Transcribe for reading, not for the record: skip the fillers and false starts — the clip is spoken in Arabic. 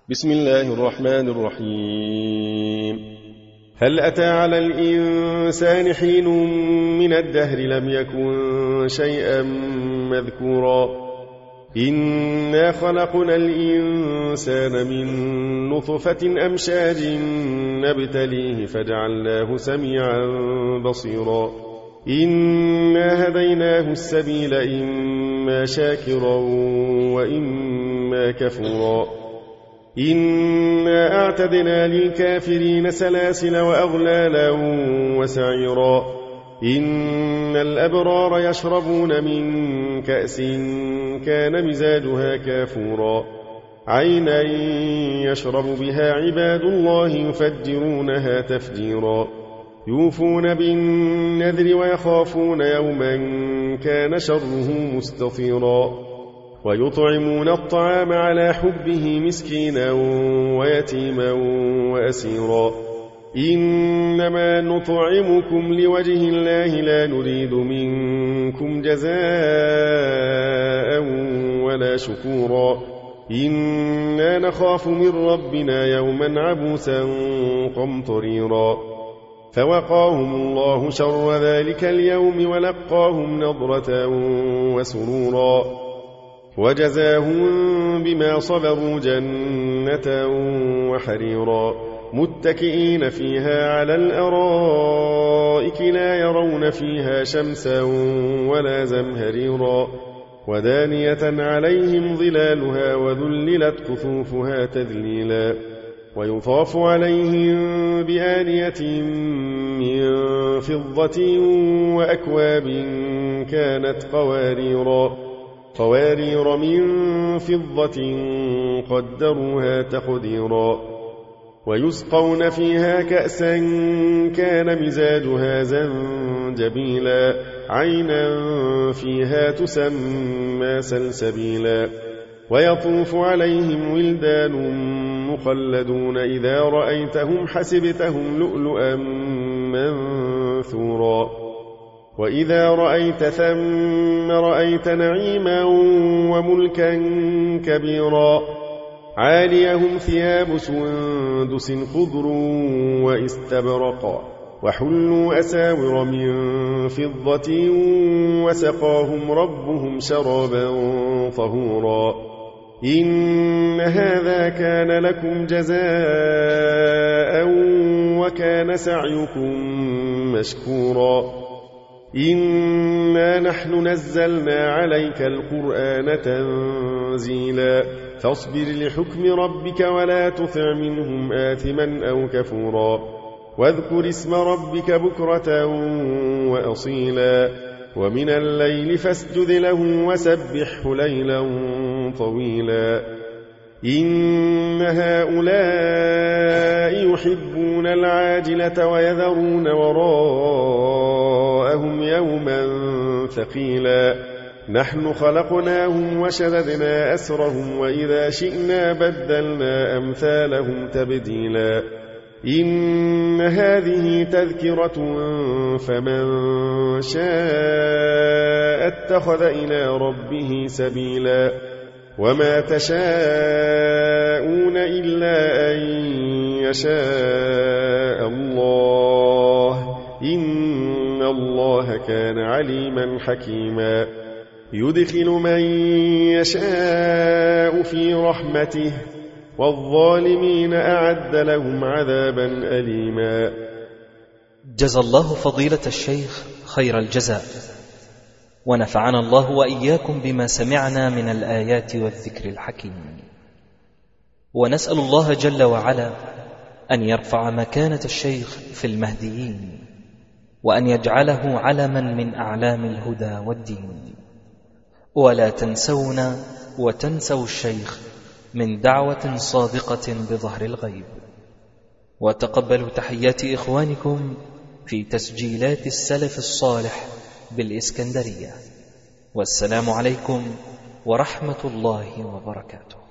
بسم الله الرحمن الرحيم. هل أتى على الإنسان حين من الدهر لم يكن شيئا مذكورا إنا خلقنا الإنسان من نطفة أمشاج نبتليه فجعلناه سميعا بصيرا إنا هديناه السبيل إما شاكرا وإما كفورا إنا أعتدنا للكافرين سلاسل وأغلالا وسعيرا إن الأبرار يشربون من كأس كان مزاجها كافورا عينا يشرب بها عباد الله يفجرونها تفجيرا يوفون بالنذر ويخافون يوما كان شره مستطيرا ويطعمون الطعام على حبه مسكينا ويتيما وأسيرا إنما نطعمكم لوجه الله لا نريد منكم جزاء ولا شكورا إنا نخاف من ربنا يوما عبوسا قمطريرا فوقاهم الله شر ذلك اليوم ولقاهم نضرة وسرورا وجزاهم بما صبروا جنة وحريرا متكئين فيها على الأرائك لا يرون فيها شمسا ولا زمهريرا ودانية عليهم ظلالها وذللت قطوفها تذليلا ويطاف عليهم بآنية من فضة وأكواب كانت قوارير من فضة قدروها تقديرا ويسقون فيها كأسا كان مزاجها زنجبيلا عينا فيها تسمى سلسبيلا ويطوف عليهم ولدان مخلدون إذا رأيتهم حسبتهم لؤلؤا منثورا وإذا رأيت ثم رأيت نعيما وملكا كبيرا عاليهم ثياب سندس خضر واستبرق وحلوا أساور من فضة وسقاهم ربهم شرابا طهورا إن هذا كان لكم جزاء وكان سعيكم مشكورا إنا نحن نزلنا عليك القرآن تنزيلا فاصبر لحكم ربك ولا تطع منهم آثما أو كفورا واذكر اسم ربك بكرة وأصيلا ومن الليل فاسجد له وسبحه ليلا طويلا إن هؤلاء يحبون العاجلة ويذرون وراءهم يوما ثقيلا نحن خلقناهم وشددنا أسرهم وإذا شئنا بدلنا أمثالهم تبديلا إن هذه تذكرة فمن شاء اتخذ إلى ربه سبيلا وما تشاءون إلا أن يشاء الله إن الله كان عليما حكيما يدخل من يشاء في رحمته والظالمين أعد لهم عذابا أليما. جزى الله فضيلة الشيخ خير الجزاء ونفعنا الله وإياكم بما سمعنا من الآيات والذكر الحكيم ونسأل الله جل وعلا أن يرفع مكانة الشيخ في المهديين وأن يجعله علما من أعلام الهدى والدين ولا تنسونا وتنسوا الشيخ من دعوة صادقة بظهر الغيب وتقبلوا تحيات إخوانكم في تسجيلات السلف الصالح بالإسكندرية والسلام عليكم ورحمة الله وبركاته.